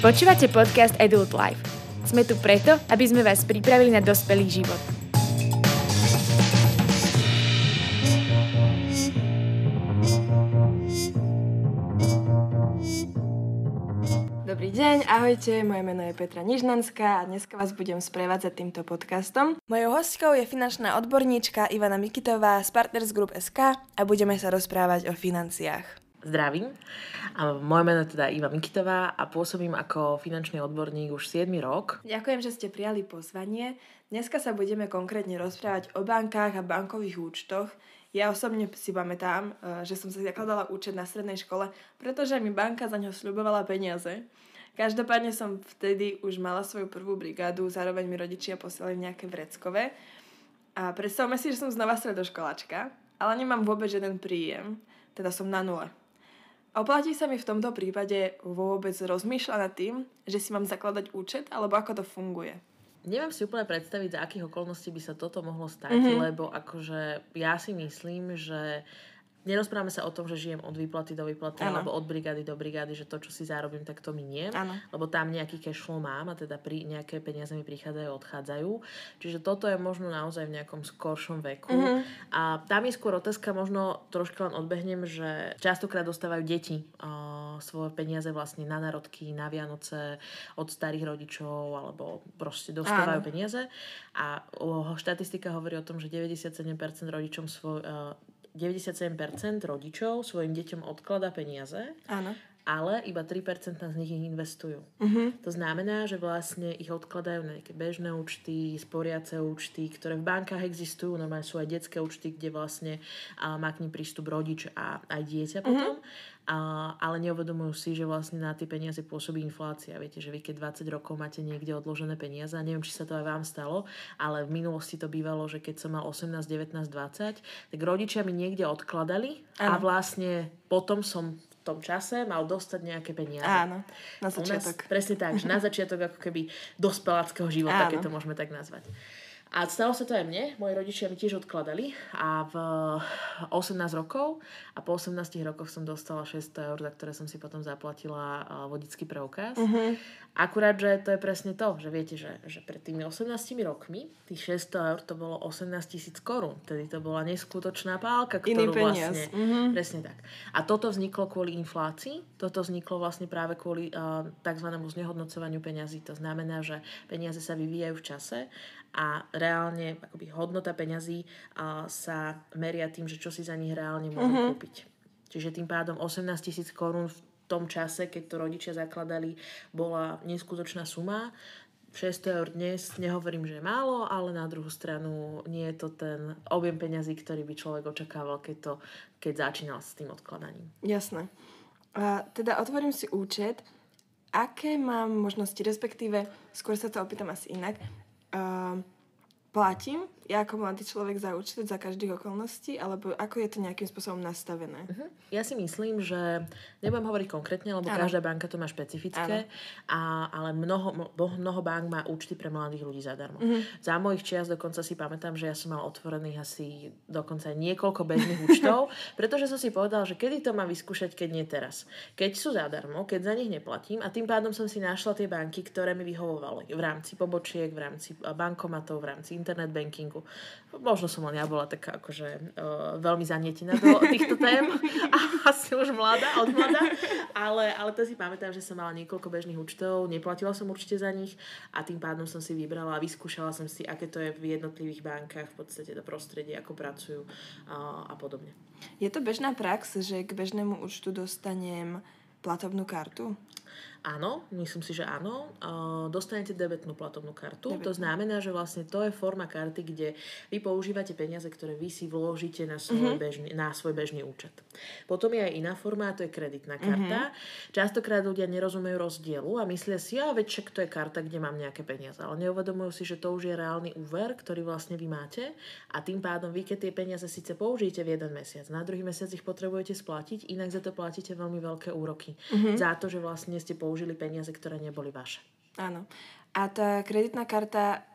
Počúvate podcast Adult Life. Sme tu preto, aby sme vás pripravili na dospelý život. Dobrý deň, ahojte, moje meno je Petra Nižnanská a dneska vás budem sprevádzať týmto podcastom. Mojou hostkou je finančná odborníčka Ivana Mikitová z Partners Group SK a budeme sa rozprávať o financiách. Zdravím. A moje meno je teda Iva Mikitová a pôsobím ako finančný odborník už 7 rok. Ďakujem, že ste prijali pozvanie. Dneska sa budeme konkrétne rozprávať o bankách a bankových účtoch. Ja osobne si pamätám, že som si zakladala účet na strednej škole, pretože mi banka za ňo sľubovala peniaze. Každopádne som vtedy už mala svoju prvú brigádu, zároveň mi rodičia poslali nejaké vreckové. A predstavme si, že som znova stredoškoláčka, ale nemám vôbec žiaden príjem, teda som na nule. Oplatí sa mi v tomto prípade vôbec rozmýšľať nad tým, že si mám zakladať účet, alebo ako to funguje? Neviem si úplne predstaviť, za akých okolností by sa toto mohlo stať, lebo akože ja si myslím, že nerozprávame sa o tom, že žijem od výplaty do výplaty, alebo od brigády do brigády, že to, čo si zarobím, tak to miniem. Lebo tam nejaký cash flow mám a teda nejaké peniaze mi prichádzajú a odchádzajú. Čiže toto je možno naozaj v nejakom skoršom veku. A tam je skôr otázka, možno troška len odbehnem, že častokrát dostávajú deti svoje peniaze vlastne na narodky, na Vianoce od starých rodičov, alebo proste dostávajú peniaze. A štatistika hovorí o tom, že 97% rodičov svojim deťom odkladá peniaze, ale iba 3% z nich ich investujú. To znamená, že vlastne ich odkladajú na nejaké bežné účty, sporiace účty, ktoré v bankách existujú, normálne sú aj detské účty, kde vlastne má k nim prístup rodič a aj dieťa potom. Ale neuvedomujú si, že vlastne na tie peniaze pôsobí inflácia. Viete, že vy keď 20 rokov máte niekde odložené peniaze, a neviem, či sa to aj vám stalo, ale v minulosti to bývalo, že keď som mal 18, 19, 20, tak rodičia mi niekde odkladali a vlastne potom som v tom čase mal dostať nejaké peniaze. Áno, na začiatok. Presne tak, že na začiatok ako keby dospeláckého života, keď to môžeme tak nazvať. A stalo sa to aj mne, moji rodičia mi tiež odkladali a v 18 rokov a po 18 rokoch som dostala 600 eur, za ktoré som si potom zaplatila vodický preukaz. Akurát, že to je presne to, že viete, že pred tými 18 rokmi tých 600 eur to bolo 18 000 korún. Tedy to bola neskutočná pálka, ktorú vlastne... Presne tak. A toto vzniklo kvôli inflácii, toto vzniklo vlastne práve kvôli takzvanému znehodnocovaniu peňazí. To znamená, že peniaze sa vyvíjajú v čase a reálne akoby hodnota peňazí sa meria tým, že čo si za nich reálne môžu kúpiť. Čiže tým pádom 18 000 korún v tom čase, keď to rodičia zakladali, bola neskutočná suma. 600 eur dnes, nehovorím, že je málo, ale na druhú stranu nie je to ten objem peňazí, ktorý by človek očakával, keď začínal s tým odkladaním. Jasné. A teda otvorím si účet. Aké mám možnosti, respektíve, skôr sa to opýtam asi inak, platím ja ako mladý človek za účet za každých okolností, alebo ako je to nejakým spôsobom nastavené? Ja si myslím, že nebudem hovoriť konkrétne, lebo každá banka to má špecifické, ale mnoho bank má účty pre mladých ľudí zadarmo. Za mojich čias dokonca si pamätám, že ja som mal otvorených asi dokonca niekoľko bežných účtov, pretože som si povedal, že kedy to mám vyskúšať, keď nie teraz. Keď sú zadarmo, keď za nich neplatím a tým pádom som si našla tie banky, ktoré mi vyhovovali v rámci pobočiek, v rámci bankomatov, v rámci internet bankingu. Možno som len ja bola taká akože veľmi zanietená do týchto tém a asi už od mladá, ale to si pamätám, že som mala niekoľko bežných účtov, neplatila som určite za nich a tým pádom som si vybrala a vyskúšala som si, aké to je v jednotlivých bankách, v podstate to prostredie, ako pracujú a podobne. Je to bežná prax, že k bežnému účtu dostanem platobnú kartu? Áno, myslím si, že áno. Dostanete debetnú platobnú kartu. To znamená, že vlastne to je forma karty, kde vy používate peniaze, ktoré vy si vložíte na svoj bežný účet. Potom je aj iná forma, a to je kreditná karta. Častokrát ľudia nerozumejú rozdielu a myslia si, veď však to je karta, kde mám nejaké peniaze. Ale neuvedomujú si, že to už je reálny úver, ktorý vlastne vy máte a tým pádom vy, keď tie peniaze síce použijete v jeden mesiac, na druhý mesiac ich potrebujete splatiť, inak za to platíte veľmi veľké úroky. Za to, že vlastne ste použili peniaze, ktoré neboli vaše. Áno. A tá kreditná karta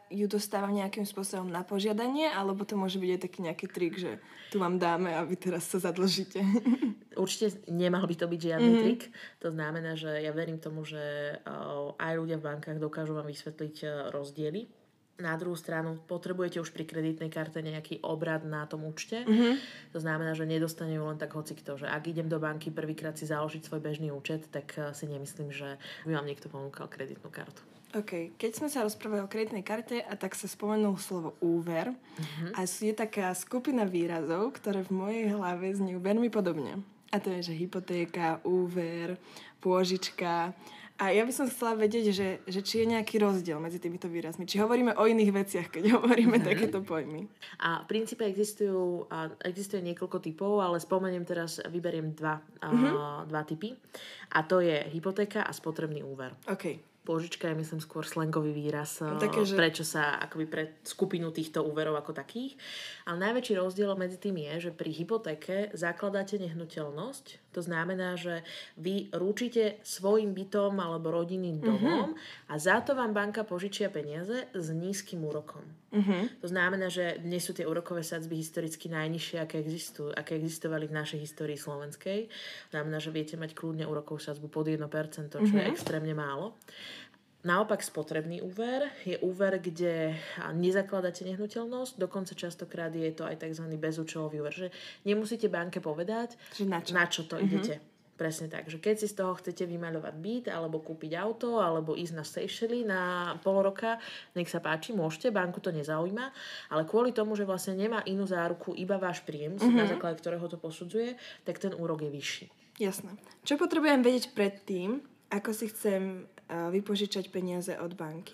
ju dostávam nejakým spôsobom na požiadanie, alebo to môže byť aj taký nejaký trik, že tu vám dáme a vy teraz sa zadlžíte? Určite nemal by to byť žiadny trik. To znamená, že ja verím tomu, že aj ľudia v bankách dokážu vám vysvetliť rozdiely. Na druhú stranu potrebujete už pri kreditnej karte nejaký obrad na tom účte. To znamená, že nedostane ju len tak hocikto, že ak idem do banky prvýkrát si založiť svoj bežný účet, tak si nemyslím, že by vám niekto ponúkal kreditnú kartu. OK. Keď sme sa rozprávali o kreditnej karte a tak sa spomenul slovo úver a je taká skupina výrazov, ktoré v mojej hlave znejú veľmi podobne. A to je, že hypotéka, úver, pôžička. A ja by som chcela vedieť, že či je nejaký rozdiel medzi týmito výrazmi. Či hovoríme o iných veciach, keď hovoríme takéto pojmy. A v princípe existuje niekoľko typov, ale spomeniem teraz, vyberiem dva typy. A to je hypotéka a spotrebný úver. OK. Pôžička je, myslím, skôr slangový výraz, také, že... prečo sa akoby pre skupinu týchto úverov ako takých. Ale najväčší rozdiel medzi tým je, že pri hypotéke zakladáte nehnuteľnosť. To znamená, že vy ručíte svojim bytom alebo rodinným domom a za to vám banka požičia peniaze s nízkym úrokom. To znamená, že dnes sú tie úrokové sadzby historicky najnižšie, aké existovali v našej histórii slovenskej. Znamená, že viete mať kľudne úrokovú sadzbu pod 1%, čo je extrémne málo. Naopak spotrebný úver je úver, kde nezakladáte nehnuteľnosť, dokonca častokrát je to aj tzv. Bezúčelový úver, že nemusíte banke povedať, na čo to idete. Presne tak, že keď si z toho chcete vymaľovať byt, alebo kúpiť auto, alebo ísť na Seychely na pol roka, nech sa páči, môžete, banku to nezaujíma, ale kvôli tomu, že vlastne nemá inú záruku, iba váš príjem, na základe ktorého to posudzuje, tak ten úrok je vyšší. Jasné. Čo potrebujem vedieť predtým, ako si chcem vypožičať peniaze od banky?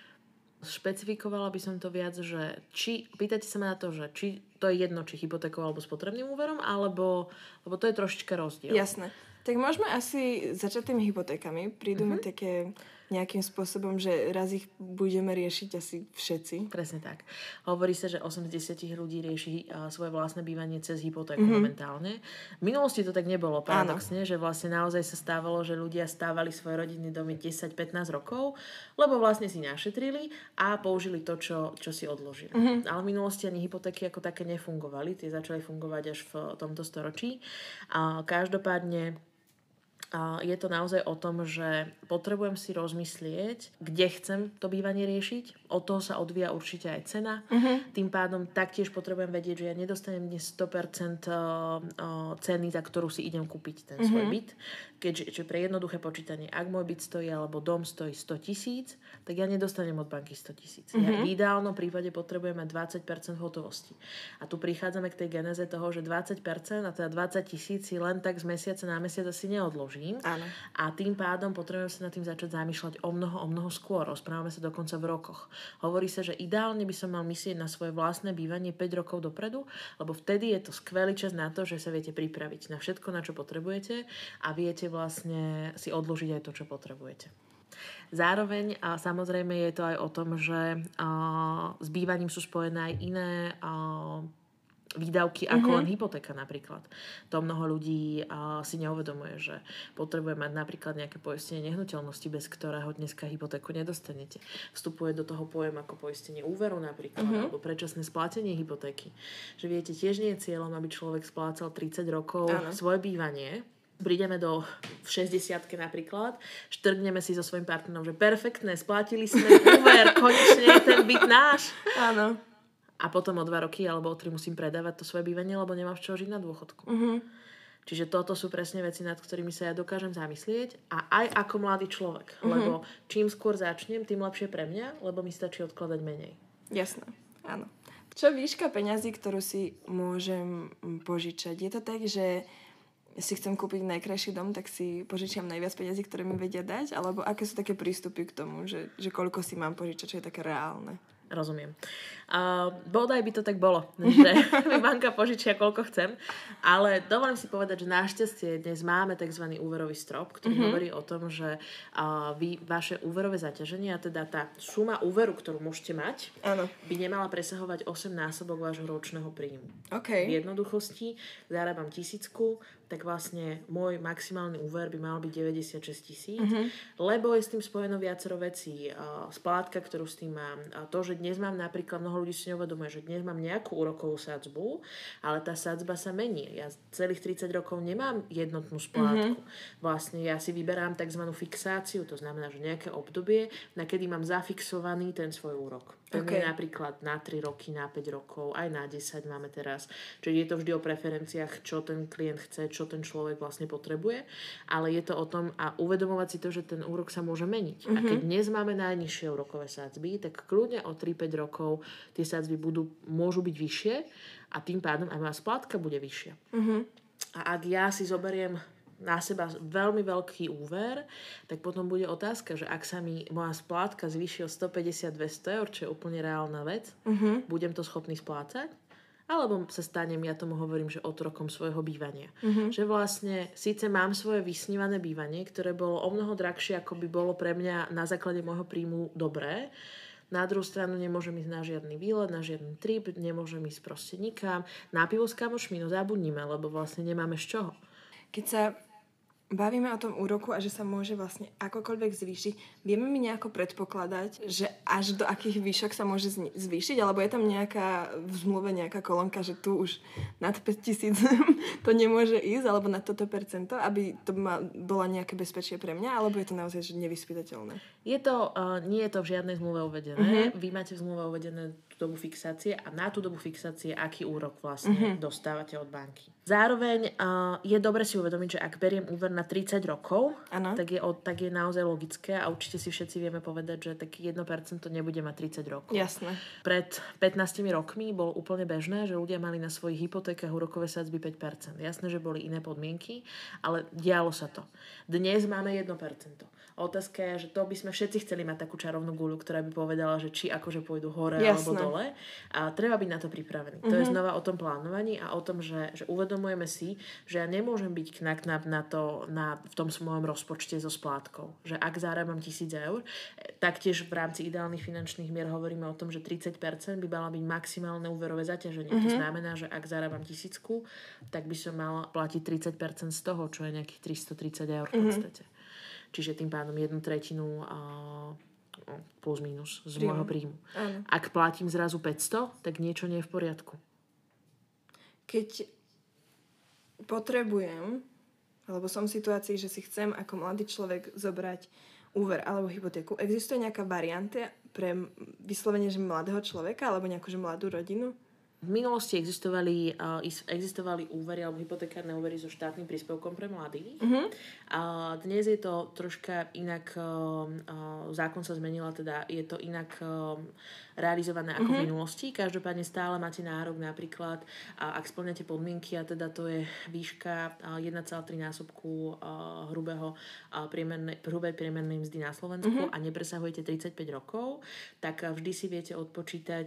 Špecifikovala by som to viac, že pýtate sa ma na to, že či to je jedno, či hypotékou alebo spotrebným úverom, lebo to je trošička rozdiel. Jasné. Tak môžeme asi začať tými hypotékami. Prídu mi také nejakým spôsobom, že raz ich budeme riešiť asi všetci. Presne tak. Hovorí sa, že 80 ľudí rieši svoje vlastné bývanie cez hypotéku momentálne. V minulosti to tak nebolo, paradoxne, že vlastne naozaj sa stávalo, že ľudia stávali svoje rodinné domy 10-15 rokov, lebo vlastne si našetrili a použili to, čo si odložili. Ale v minulosti ani hypotéky ako také nefungovali. Tie začali fungovať až v tomto storočí. A každopádne je to naozaj o tom, že potrebujem si rozmyslieť, kde chcem to bývanie riešiť. Od toho sa odvíja určite aj cena. Tým pádom taktiež potrebujem vedieť, že ja nedostanem dnes 100% ceny, za ktorú si idem kúpiť ten svoj byt. Keďže pre jednoduché počítanie, ak môj byt stojí alebo dom stojí 100 000, tak ja nedostanem od banky 100 000. Ja v ideálnom prípade potrebujem mať 20% hotovosti. A tu prichádzame k tej genéze toho, že 20%, a teda 20 000 si len tak z mesiaca na mesiac asi neodložím. Áno. A tým pádom potrebujem sa nad tým začať zamýšľať o mnoho skôr. Rozprávame sa dokonca v rokoch. Hovorí sa, že ideálne by som mal myslieť na svoje vlastné bývanie 5 rokov dopredu, lebo vtedy je to skvelý čas na to, že sa viete pripraviť na všetko, na čo potrebujete a viete vlastne si odložiť aj to, čo potrebujete. Zároveň a samozrejme je to aj o tom, že s bývaním sú spojené aj iné výdavky ako len hypotéka napríklad. To mnoho ľudí si neuvedomuje, že potrebuje mať napríklad nejaké poistenie nehnuteľnosti, bez ktorého dneska hypotéku nedostanete. Vstupuje do toho pojem ako poistenie úveru napríklad, alebo predčasné splatenie hypotéky. Že viete, tiež nie je cieľom, aby človek splácal 30 rokov svoje bývanie. Prídeme v 60-ke napríklad, štrgneme si so svojím partnerom, že perfektné, splátili sme úver, konečne je ten byt náš. Áno. A potom o 2 roky alebo o 3 musím predávať to svoje bývanie, lebo nemám z čoho žiť na dôchodku. Čiže toto sú presne veci, nad ktorými sa ja dokážem zamyslieť. A aj ako mladý človek. Lebo čím skôr začnem, tým lepšie pre mňa, lebo mi stačí odkladať menej. Jasné, áno. Čo výška peňazí, ktorú si môžem požičať? Je to tak, že si chcem kúpiť najkrajší dom, tak si požičiam najviac peňazí, ktoré mi vedia dať? Alebo aké sú také prístupy k tomu, že koľko si mám požičať, čo je také reálne? Rozumiem. Bodaj by to tak bolo, že mi banka požičia koľko chcem, ale dovolím si povedať, že našťastie dnes máme tzv. Úverový strop, ktorý hovorí o tom, že vaše úverové zaťaženie, a teda tá suma úveru, ktorú môžete mať, by nemala presahovať 8-násobok vášho ročného príjmu. Okay. V jednoduchosti zarábam 1000, tak vlastne môj maximálny úver by mal byť 96 000, lebo je s tým spojeno viacero vecí. Splátka, ktorú s tým mám, to, že dnes mám napríklad, mnoho ľudí si neuvedomuje, že dnes mám nejakú úrokovú sadzbu, ale tá sadzba sa mení. Ja celých 30 rokov nemám jednotnú splátku. Vlastne ja si vyberám tzv. Fixáciu, to znamená, že nejaké obdobie, na kedy mám zafixovaný ten svoj úrok. Ten je napríklad na 3 roky, na 5 rokov, aj na 10 máme teraz. Čiže je to vždy o preferenciách, čo ten klient chce, čo ten človek vlastne potrebuje, ale je to o tom a uvedomovať si to, že ten úrok sa môže meniť. A keď dnes máme najnižšie úrokové sadzby, tak kľudne o 3-5 rokov tie sadzby môžu byť vyššie a tým pádom aj moja splátka bude vyššia. A ak ja si zoberiem na seba veľmi veľký úver, tak potom bude otázka, že ak sa mi moja splátka zvýši o 150-200 eur, čo je úplne reálna vec, budem to schopný splácať? Alebo sa stanem, ja tomu hovorím, že otrokom svojho bývania. Že vlastne síce mám svoje vysnívané bývanie, ktoré bolo o mnoho drahšie, ako by bolo pre mňa na základe môjho príjmu dobré. Na druhú stranu nemôžem ísť na žiadny výlet, na žiadny trip, nemôžem ísť proste nikam. Na pivo s kamošmi, no zabudnime, lebo vlastne nemáme z čoho. Keď sa bavíme o tom úroku a že sa môže vlastne akokoľvek zvýšiť, vieme mi nejako predpokladať, že až do akých výšok sa môže zvýšiť, alebo je tam nejaká v zmluve nejaká kolónka, že tu už nad 5,000 to nemôže ísť, alebo na toto percento, aby to bola nejaké bezpečie pre mňa, alebo je to naozaj že nevyspytateľné? Nie je to v žiadnej zmluve uvedené. Vy máte v zmluve uvedené tú dobu fixácie a na tú dobu fixácie aký úrok vlastne dostávate od banky. Zároveň je dobre si uvedomiť, že ak beriem úver na 30 rokov, tak je naozaj logické a určite si všetci vieme povedať, že taký 1% nebude mať 30 rokov. Jasné. Pred 15 rokmi bolo úplne bežné, že ľudia mali na svojich hypotékach úrokové sadzby 5%. Jasné, že boli iné podmienky, ale dialo sa to. Dnes máme 1%. Otázka je, že to by sme všetci chceli mať takú čarovnú guľu, ktorá by povedala, že či akože pôjdu hore alebo dole. A treba byť na to pripravený. To je znova o tom plánovaní a o tom, že uvedomujeme si, že ja nemôžem byť knak v tom svojom rozpočte so splátkou. Že ak zarábam 1,000 eur, taktiež v rámci ideálnych finančných mier hovoríme o tom, že 30% by mala byť maximálne úverové zaťaženie. To znamená, že ak zarábam 1,000, tak by som mala platiť 30% z toho, čo je nejakých 330 eur v podstate. Čiže tým pádom 1/3 plus minus z môjho príjmu. Ak platím zrazu 500, tak niečo nie je v poriadku. Keď potrebujem, alebo som v situácii, že si chcem ako mladý človek zobrať úver alebo hypotéku, existuje nejaká varianta pre vyslovene že mladého človeka alebo nejakú že mladú rodinu? V minulosti existovali úvery alebo hypotekárne úvery so štátnym príspevkom pre mladých. A dnes je to troška inak, zákon sa zmenila, teda je to inak realizované ako v minulosti. Každopádne stále máte nárok napríklad, ak spĺňate podmienky, a teda to je výška 1,3 násobku hrubej priemernej mzdy na Slovensku a nepresahujete 35 rokov, tak vždy si viete odpočítať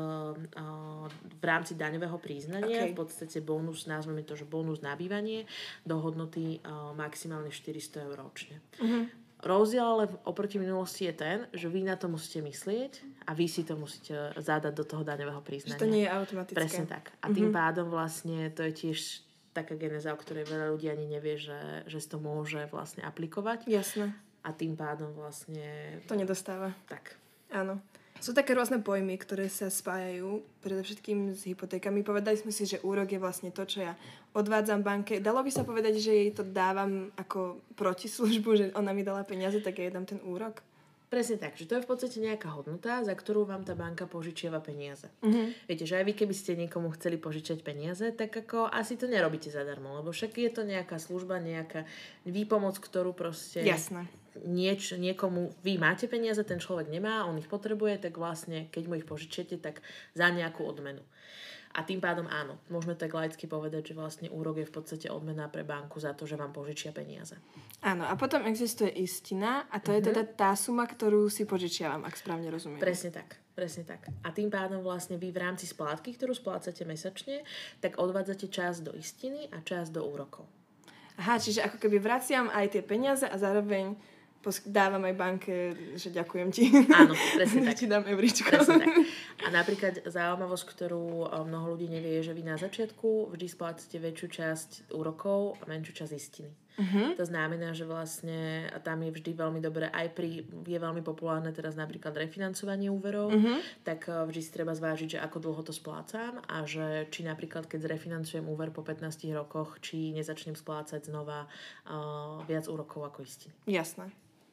v rámci daňového priznania v podstate bonus, nazveme to, že bonus na bývanie do hodnoty maximálne 400 eur ročne. Rozdiel ale oproti minulosti je ten, že vy na to musíte myslieť a vy si to musíte zadať do toho daňového priznania. Že to nie je automatické. Presne tak. A tým pádom vlastne to je tiež taká genéza, o ktorej veľa ľudí ani nevie, že si to môže vlastne aplikovať. Jasné. A tým pádom vlastne to nedostáva. Tak. Áno. Sú také rôzne pojmy, ktoré sa spájajú predovšetkým s hypotékami. Povedali sme si, že úrok je vlastne to, čo ja odvádzam banke. Dalo by sa povedať, že jej to dávam ako protislužbu, že ona mi dala peniaze, tak ja jej dám ten úrok? Presne tak, že to je v podstate nejaká hodnota, za ktorú vám tá banka požičiava peniaze. Viete, že aj vy, keby ste niekomu chceli požičať peniaze, tak ako asi to nerobíte zadarmo, lebo však je to nejaká služba, nejaká výpomoc, ktorú proste... Jasné. Niekomu vy máte peniaze, ten človek nemá, on ich potrebuje, tak vlastne, keď mu ich požičiete, tak za nejakú odmenu. A tým pádom áno, môžeme tak laicky povedať, že vlastne úrok je v podstate odmena pre banku za to, že vám požičia peniaze. Áno, a potom existuje istina a to je teda tá suma, ktorú si požičiavam, ak správne rozumiem. Presne tak. A tým pádom vlastne vy v rámci splátky, ktorú splácate mesačne, tak odvádzate časť do istiny a časť do úrokov. Aha, čiže ako keby vraciam aj tie peniaze a zároveň dávam aj banke, že ďakujem ti. Áno, presne tak. Ti dám euričko. Presne tak. A napríklad zaujímavosť, ktorú mnoho ľudí nevie, je, že vy na začiatku vždy splácate väčšiu časť úrokov a menšiu časť istiny. To znamená, že vlastne tam je vždy veľmi dobré, je veľmi populárne teraz napríklad refinancovanie úverov, tak vždy si treba zvážiť, že ako dlho to splácam a že či napríklad, keď zrefinancujem úver po 15 rokoch, či nezačnem splácať znova viac úrokov ako istiny. Jasné.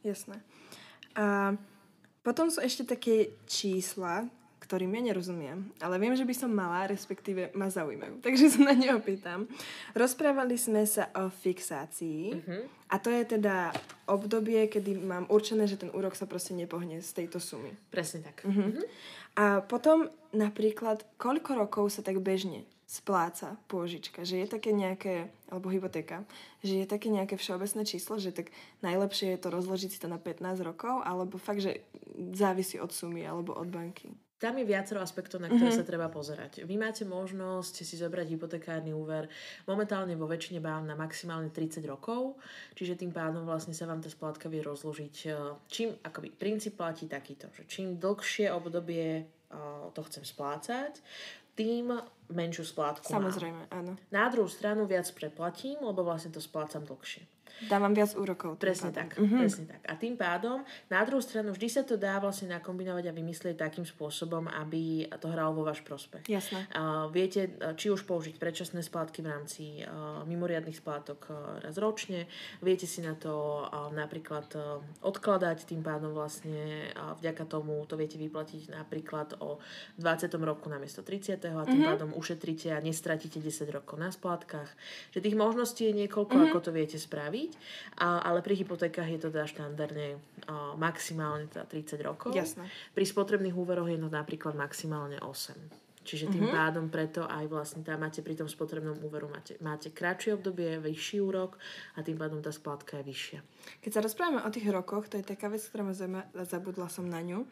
A potom sú ešte také čísla, ktorým ja nerozumiem, ale viem, že by som mala, respektíve ma zaujímajú. Takže sa na ne opýtam. Rozprávali sme sa o fixácii a to je teda obdobie, kedy mám určené, že ten úrok sa proste nepohne z tejto sumy. Presne tak. A potom napríklad, koľko rokov sa tak bežne spláca pôžička, že je také nejaké, alebo hypotéka, že je také nejaké všeobecné číslo, že tak najlepšie je to rozložiť si to na 15 rokov, alebo fakt, že závisí od sumy alebo od banky. Tam je viacero aspektov, na ktoré sa treba pozerať. Vy máte možnosť si zobrať hypotekárny úver momentálne vo väčšine bán na maximálne 30 rokov, čiže tým pádom vlastne sa vám tá splátka vie rozložiť. Princíp platí takýto, že čím dlhšie obdobie to chcem splácať, tým menšiu splátku mám. Samozrejme, áno. Na druhú stranu viac preplatím, lebo vlastne to splácam dlhšie. Dávam viac úrokov. Presne tak, presne tak. A tým pádom, na druhú stranu, vždy sa to dá vlastne nakombinovať a vymyslieť takým spôsobom, aby to hralo vo váš prospech. Jasné. Viete, či už použiť predčasné splátky v rámci mimoriadnych splátok raz ročne, viete si na to napríklad odkladať, tým pádom vlastne vďaka tomu to viete vyplatiť napríklad o 20. roku namiesto 30. a tým pádom ušetríte a nestratíte 10 rokov na splátkach. Že tých možností je niekoľko, ako to viete spraviť. Ale pri hypotékach je to teda štandardne maximálne teda 30 rokov. Jasné. Pri spotrebných úveroch je to napríklad maximálne 8. Čiže tým pádom preto aj vlastne tam máte pri tom spotrebnom úveru máte kratšie obdobie, vyšší úrok a tým pádom tá splátka je vyššia. Keď sa rozprávame o tých rokoch, to je taká vec, ktorá ma zabudla som na ňu,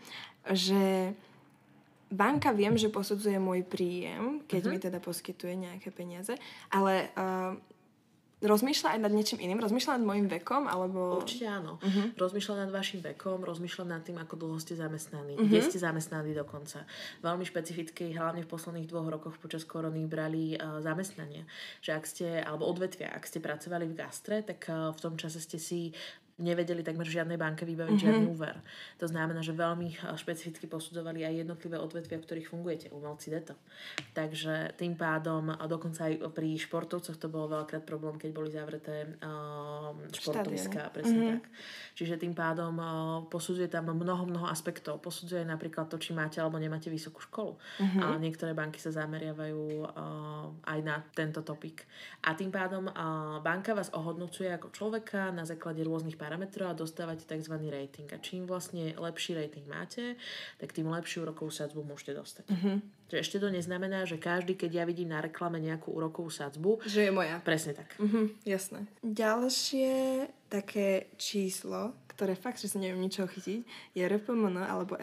že banka viem, že posudzuje môj príjem, keď mi teda poskytuje nejaké peniaze, ale rozmýšľa aj nad niečím iným? Rozmýšľa nad môjim vekom? Alebo... Určite áno. Rozmýšľa nad vašim vekom, rozmýšľa nad tým, ako dlho ste zamestnaní, kde ste zamestnaní dokonca. Veľmi špecificky, hlavne v posledných 2 rokoch počas korony brali zamestnanie. Že ak ste, alebo odvetvia, ak ste pracovali v gastre, tak v tom čase ste si nevedeli takmer žiadnej banke vybaviť žiadny úver. To znamená, že veľmi špecificky posudzovali aj jednotlivé odvetvia, v ktorých fungujete, umelci deto. Takže tým pádom, a dokonca aj pri športovcoch to bolo veľakrát problém, keď boli zavreté športoviská, presne tak. Čiže tým pádom posudzuje tam mnoho aspektov. Posudzuje napríklad to, či máte alebo nemáte vysokú školu. A niektoré banky sa zameriavajú aj na tento topik. A tým pádom banka vás ohodnocuje ako človeka na základe rôznych parametrov a dostávate tzv. Rating. A čím vlastne lepší rating máte, tak tým lepšiu úrokovú sadzbu môžete dostať. Čiže ešte to neznamená, že každý, keď ja vidím na reklame nejakú úrokovú sadzbu, že je moja. Presne tak. Jasné. Ďalšie také číslo, ktoré fakt, že sa neviem ničoho chytiť, je RPMN alebo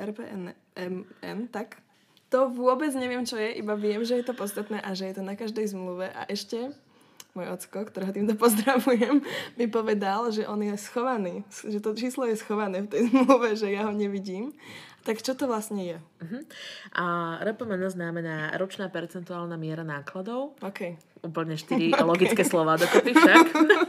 RPMN, tak? To vôbec neviem, čo je, iba viem, že je to podstatné a že je to na každej zmluve. A ešte môj ocko, ktorého týmto pozdravujem, mi povedal, že on je schovaný, že to číslo je schované v tej zmluve, že ja ho nevidím. Tak čo to vlastne je? A RPMN znamená ročná percentuálna miera nákladov. OK. Úplne 4 logické slova dokopy však.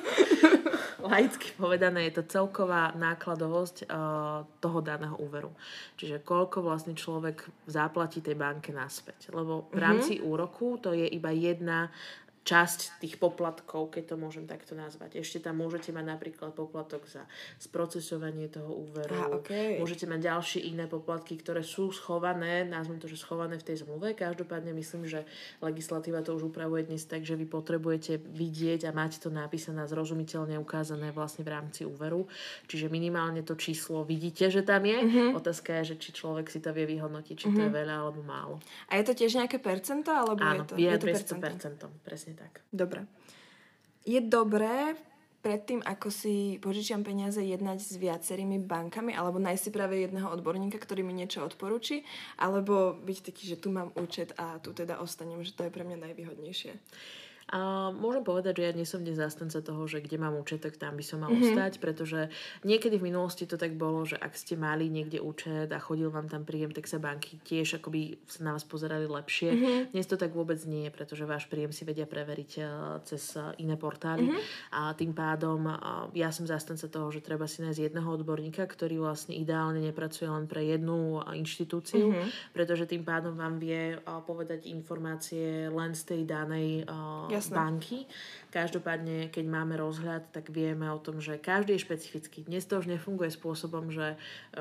Laicky povedané je to celková nákladovosť toho daného úveru. Čiže koľko vlastne človek zaplatí tej banke naspäť. Lebo v rámci úroku to je iba jedna časť tých poplatkov, keď to môžem takto nazvať. Ešte tam môžete mať napríklad poplatok za sprocesovanie toho úveru. Môžete mať ďalšie iné poplatky, ktoré sú schované, nazvem to, že schované v tej zmluve. Každopádne myslím, že legislatíva to už upravuje dnes tak, že vy potrebujete vidieť a mať to napísané zrozumiteľne ukázané vlastne v rámci úveru. Čiže minimálne to číslo vidíte, že tam je. Otázka je, že či človek si to vie vyhodnotiť, či to je veľa alebo málo. A je to tiež nejaké percento? Alebo áno, je to percentom. Presne tak. Dobre. Je dobré predtým, ako si požičiam peniaze, jednať s viacerými bankami alebo nájsť si práve jedného odborníka, ktorý mi niečo odporúči, alebo byť taký, že tu mám účet a tu teda ostanem, že to je pre mňa najvýhodnejšie? Môžem povedať, že ja nie som dnes zastanca toho, že kde mám účet, tak tam by som mal ostať, pretože niekedy v minulosti to tak bolo, že ak ste mali niekde účet a chodil vám tam príjem, tak sa banky tiež akoby sa na vás pozerali lepšie. Dnes to tak vôbec nie je, pretože váš príjem si vedia preveriť cez iné portály a tým pádom ja som zastanca toho, že treba si nájsť jedného odborníka, ktorý vlastne ideálne nepracuje len pre jednu inštitúciu, pretože tým pádom vám vie povedať informácie len z tej danej banky. Každopádne, keď máme rozhľad, tak vieme o tom, že každý je špecifický. Dnes to už nefunguje spôsobom, že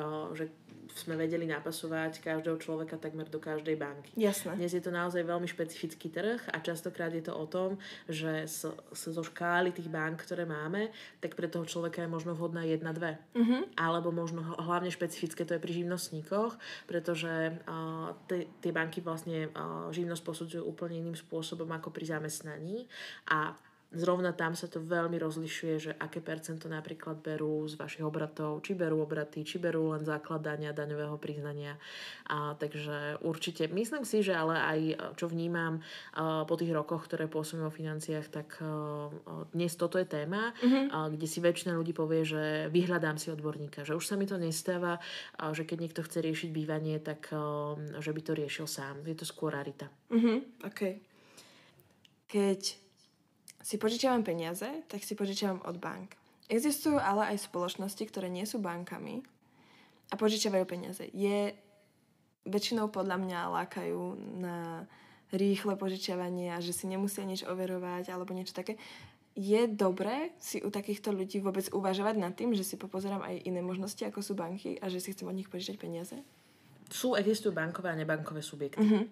sme vedeli napasovať každého človeka takmer do každej banky. Jasné. Dnes je to naozaj veľmi špecifický trh a častokrát je to o tom, že zo škály tých bank, ktoré máme, tak pre toho človeka je možno vhodná 1-2. Alebo možno hlavne špecifické to je pri živnostníkoch, pretože tie banky vlastne živnosť posudzujú úplne iným spôsobom ako pri zamestnaní a zrovna tam sa to veľmi rozlišuje, že aké percento napríklad berú z vašich obratov, či berú obraty, či berú len základ dania, daňového priznania. Takže určite, myslím si, že ale aj čo vnímam po tých rokoch, ktoré pôsobím o financiách, tak dnes toto je téma, kde si väčšina ľudí povie, že vyhľadám si odborníka, že už sa mi to nestáva, že keď niekto chce riešiť bývanie, tak že by to riešil sám. Je to skôr rarita. OK. Keď si požičiavam peniaze, tak si požičiavam od bank. Existujú ale aj spoločnosti, ktoré nie sú bankami a požičiavajú peniaze. Väčšinou podľa mňa lákajú na rýchle požičiavanie a že si nemusia nič overovať alebo niečo také. Je dobré si u takýchto ľudí vôbec uvažovať nad tým, že si popozerám aj iné možnosti, ako sú banky a že si chcem od nich požičať peniaze? Existujú bankové a nebankové subjekty.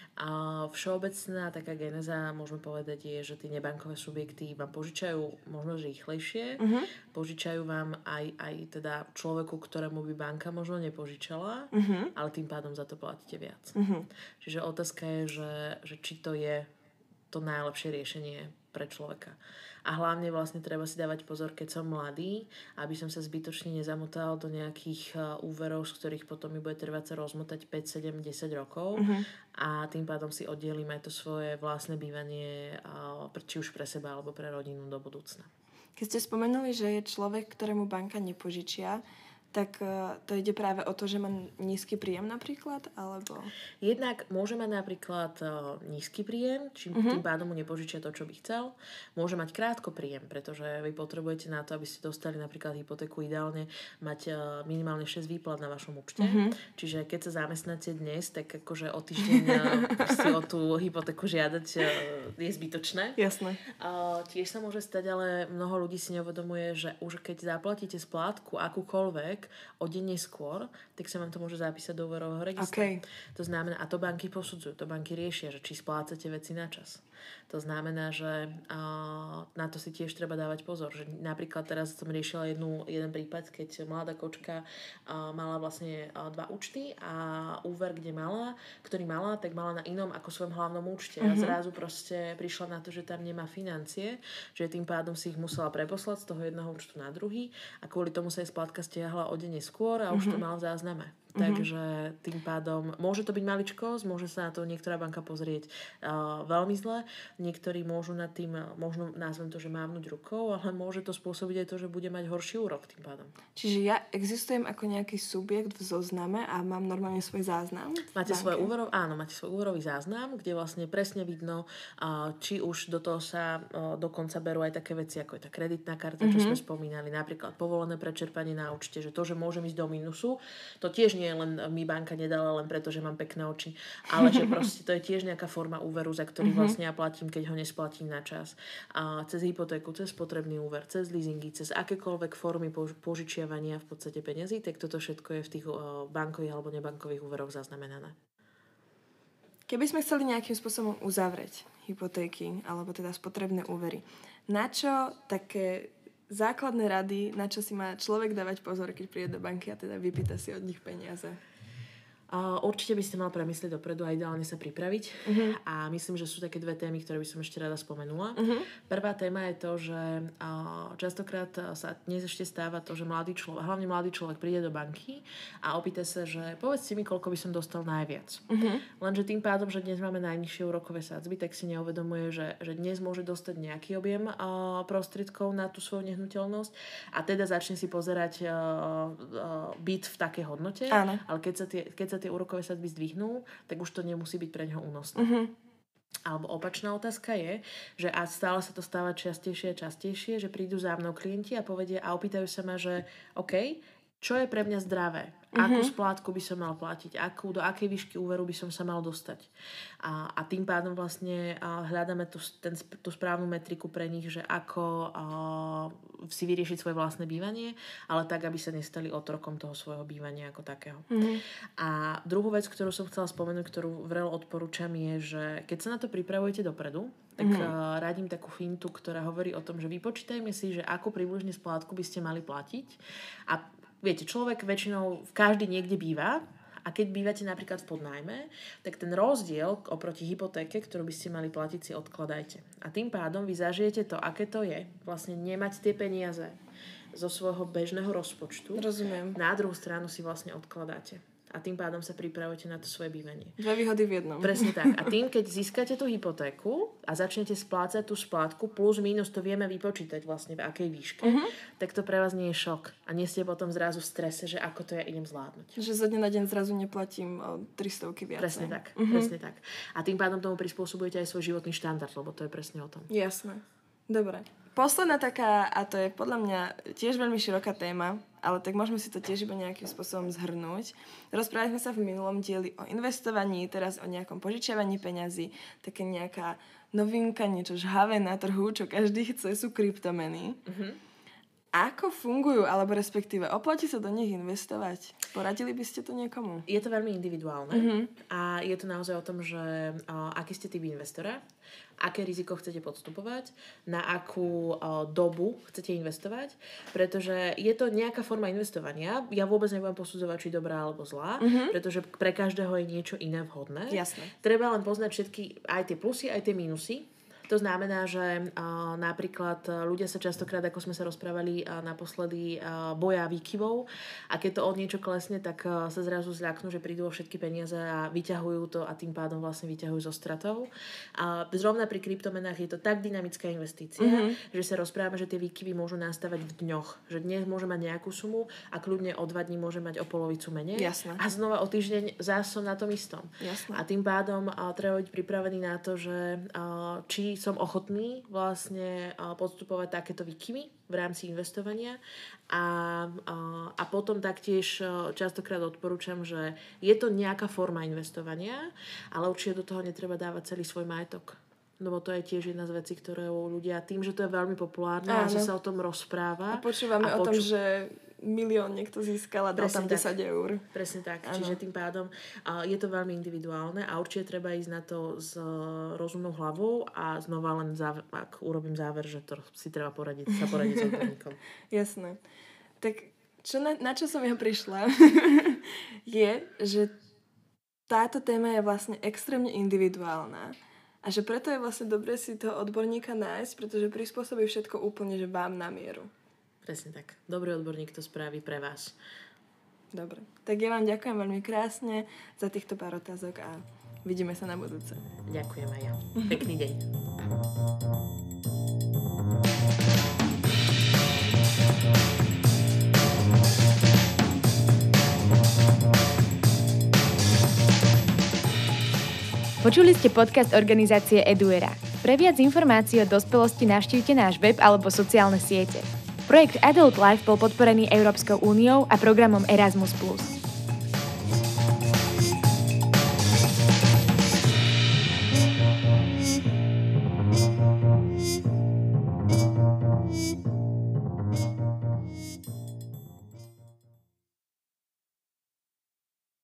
A všeobecná taká geneza, môžeme povedať, je, že tie nebankové subjekty vám požičajú možno rýchlejšie, požičajú vám aj teda človeku, ktorému by banka možno nepožičala, ale tým pádom za to platíte viac. Čiže otázka je, že či to je to najlepšie riešenie pre človeka. A hlavne vlastne treba si dávať pozor, keď som mladý, aby som sa zbytočne nezamotal do nejakých úverov, z ktorých potom mi bude trvať sa rozmotať 5, 7, 10 rokov a tým pádom si oddelím aj to svoje vlastné bývanie, či už pre seba alebo pre rodinu do budúcna. Keď ste spomenuli, že je človek, ktorému banka nepožičia, tak to ide práve o to, že má nízky príjem napríklad, alebo... Jednak môže mať napríklad nízky príjem, čím tým pádom mu nepožičia to, čo by chcel. Môže mať krátko príjem, pretože vy potrebujete na to, aby ste dostali napríklad hypotéku, ideálne mať minimálne 6 výplat na vašom účte. Čiže keď sa zamestnáte dnes, tak akože o týždeň si o tú hypotéku žiadať je zbytočné. Jasné. Tiež sa môže stať, ale mnoho ľudí si neuvedomuje, že už keď zaplatíte splátku akúkoľvek o deň neskôr, tak sa vám to môže zapísať do úverového registra. Okay. To znamená, a to banky posudzujú, to banky riešia, že či splácate veci na čas. To znamená, že na to si tiež treba dávať pozor. Že napríklad teraz som riešila jeden prípad, keď mladá kočka mala vlastne 2 účty a úver, ktorý mala, tak mala na inom ako svojom hlavnom účte. A zrazu proste prišla na to, že tam nemá financie, že tým pádom si ich musela preposlať z toho jedného účtu na druhý a kvôli tomu sa jej splátka stiahla o deň neskôr a už to mal v zázname. Takže tým pádom môže to byť maličkosť, môže sa na to niektorá banka pozrieť veľmi zle, niektorí môžu nad tým, možno nazvem to, že mávnuť rukou, ale môže to spôsobiť aj to, že bude mať horší úrok tým pádom. Čiže ja existujem ako nejaký subjekt v zozname a mám normálne svoj záznam? Máte svoj úverový záznam, kde vlastne presne vidno, či už do toho sa dokonca berú aj také veci, ako je tá kreditná karta, čo sme spomínali, napríklad povolené prečerpanie na účte, že to, že môžem ísť do minusu, to tiež nie je len mi banka nedala len preto, že mám pekné oči, ale že proste to je tiež nejaká forma úveru, za ktorý vlastne ja platím, keď ho nesplatím na čas. A cez hypotéku, cez spotrebný úver, cez leasingy, cez akékoľvek formy požičiavania v podstate peniazí, tak toto všetko je v tých bankových alebo nebankových úveroch zaznamenané. Keby sme chceli nejakým spôsobom uzavrieť hypotéky alebo teda spotrebné úvery, na čo také základné rady, na čo si má človek dávať pozor, keď príde do banky a teda vypýta si od nich peniaze? Určite by ste mal premyslieť dopredu a ideálne sa pripraviť. A myslím, že sú také dve témy, ktoré by som ešte rada spomenula. Prvá téma je to, že častokrát sa dnes ešte stáva to, že hlavne mladý človek príde do banky a opýta sa, že povedzte mi, koľko by som dostal najviac. Lenže tým pádom, že dnes máme najnižšie úrokové sadzby, tak si neuvedomuje, že dnes môže dostať nejaký objem prostriedkov na tú svoju nehnuteľnosť a teda začne si pozerať byt v takej hodnote. Áno. Ale keď sa tie úrokové sadzby zdvihnú, tak už to nemusí byť pre ňoho únosné. Alebo opačná otázka je, že a stále sa to stáva častejšie a častejšie, že prídu za mnou klienti a povedia a opýtajú sa ma, že OK, čo je pre mňa zdravé? Akú splátku by som mal platiť? Do akej výšky úveru by som sa mal dostať? A tým pádom vlastne hľadáme tú správnu metriku pre nich, že ako si vyriešiť svoje vlastné bývanie, ale tak, aby sa nestali otrokom toho svojho bývania ako takého. A druhú vec, ktorú som chcela spomenúť, ktorú vrelo odporúčam, je, že keď sa na to pripravujete dopredu, tak radím takú fintu, ktorá hovorí o tom, že vypočítajme si, že akú približne splátku by ste mali platiť. A viete, človek väčšinou každý niekde býva a keď bývate napríklad v podnájme, tak ten rozdiel oproti hypotéke, ktorú by ste mali platiť, si odkladajte. A tým pádom vy zažijete to, aké to je vlastne nemať tie peniaze zo svojho bežného rozpočtu. Rozumiem. Na druhú stranu si vlastne odkladáte. A tým pádom sa pripravujete na to svoje bývanie. Dve výhody v jednom. Presne tak. A tým, keď získate tú hypotéku a začnete splácať tú splátku, plus minus to vieme vypočítať vlastne v akej výške, tak to pre vás nie je šok. A nie ste potom zrazu v strese, že ako to ja idem zvládnuť. Že zo dňa na deň zrazu neplatím 300 viac. Presne tak. Presne tak. A tým pádom tomu prispôsobujete aj svoj životný štandard, lebo to je presne o tom. Jasné. Dobre. Posledná taká, a to je podľa mňa tiež veľmi široká téma, ale tak môžeme si to tiež iba nejakým spôsobom zhrnúť. Rozprávali sme sa v minulom dieli o investovaní, teraz o nejakom požičiavaní peňazí, také nejaká novinka, niečo žhavé na trhu, čo každý chce, sú kryptomeny. Ako fungujú, alebo respektíve oplatí sa do nich investovať? Poradili by ste to niekomu? Je to veľmi individuálne a je to naozaj o tom, že aký ste typ investora, aké riziko chcete podstupovať, na akú dobu chcete investovať, pretože je to nejaká forma investovania. Ja vôbec nebudem posudzovať, či dobrá alebo zlá, pretože pre každého je niečo iné vhodné. Jasné. Treba len poznať všetky, aj tie plusy, aj tie minusy. To znamená, že napríklad ľudia sa častokrát, ako sme sa rozprávali naposledy, boja výkyvov a keď to od niečo klesne, tak sa zrazu zľaknú, že prídu o všetky peniaze a vyťahujú to a tým pádom vlastne vyťahujú zo stratou. A zrovna pri kryptomenách je to tak dynamická investícia, že sa rozprávame, že tie výkyvy môžu nastávať v dňoch. Že dnes môže mať nejakú sumu a kľudne o 2 dní môže mať o polovicu menej. Jasné. A znova o týždeň zás som na tom istom. Jasné. A tým pádom treba byť pripravený na to, že či som ochotný vlastne podstupovať takéto výkyvy v rámci investovania a potom taktiež častokrát odporúčam, že je to nejaká forma investovania, ale určite do toho netreba dávať celý svoj majetok. Lebo to je tiež jedna z vecí, ktoré ľudia, tým, že to je veľmi populárne a že sa o tom rozpráva. A počúvame o tom, že 1 000 000 niekto získal a dal tam 10 eur. Presne tak. Ano. Čiže tým pádom je to veľmi individuálne a určite treba ísť na to s rozumnou hlavou a znova len ak urobím záver, že to si treba poradiť s odborníkom. Jasné. Tak na čo som ja prišla je, že táto téma je vlastne extrémne individuálna. A že preto je vlastne dobre si toho odborníka nájsť, pretože prispôsobí všetko úplne, že vám na mieru. Presne tak. Dobrý odborník to spraví pre vás. Dobre. Tak ja vám ďakujem veľmi krásne za týchto pár otázok a vidíme sa na budúce. Ďakujem aj ja. Pekný deň. Počuli ste podcast organizácie Eduera. Pre viac informácií o dospelosti navštívte náš web alebo sociálne siete. Projekt Adult Life bol podporený Európskou úniou a programom Erasmus+.